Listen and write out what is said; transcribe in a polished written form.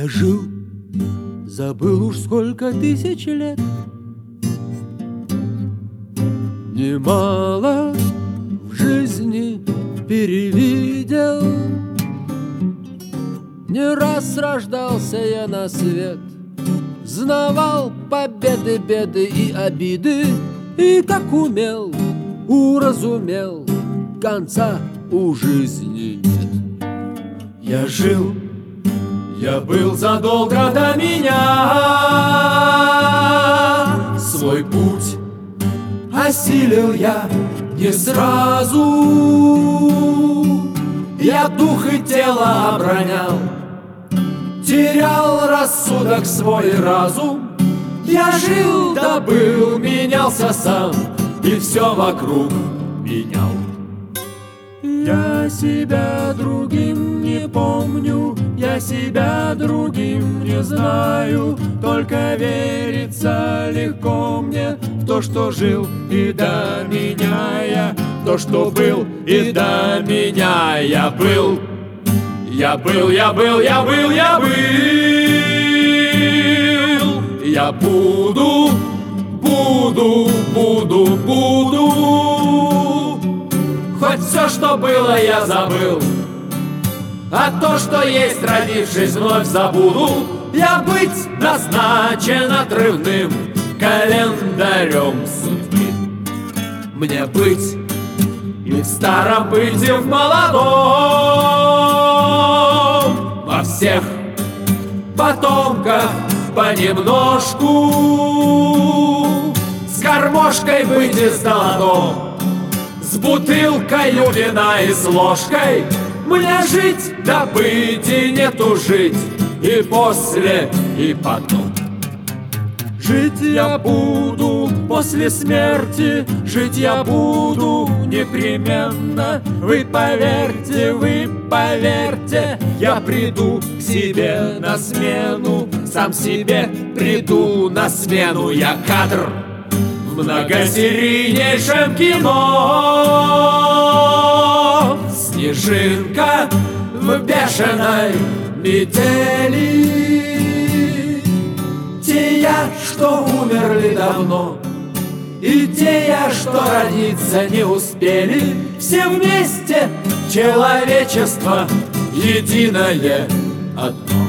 Я жил, забыл уж сколько тысяч лет. Немало в жизни перевидел. Не раз рождался я на свет, знавал победы, беды и обиды, и как умел, уразумел, конца у жизни нет. Я жил, я был задолго до меня. Свой путь осилил я не сразу. Я дух и тело оборонял, терял рассудок свой и разум. Я жил, да был, менялся сам, и все вокруг менял. Я себя другим не помню, я себя другим не знаю. Только верится легко мне в то, что жил и до меня я, то, что был и до меня я был. Я был, я был, я был, я был. Я буду, буду, буду, буду. Хоть все, что было, я забыл, а то, что есть, родившись, вновь забуду. Я быть назначен отрывным календарем судьбы. Мне быть и в старом быть, и в молодом, во всех потомках понемножку, с гармошкой быть и с золотом, с бутылкою вина и с ложкой. Мне жить, да быть и нету жить, и после, и потом. Жить я буду после смерти, жить я буду непременно. Вы поверьте, я приду к себе на смену, сам себе приду на смену. Я кадр в многосерийнейшем кино, снежинка в бешеной метели. Те я, что умерли давно, и те я, что родиться не успели, все вместе человечество единое одно.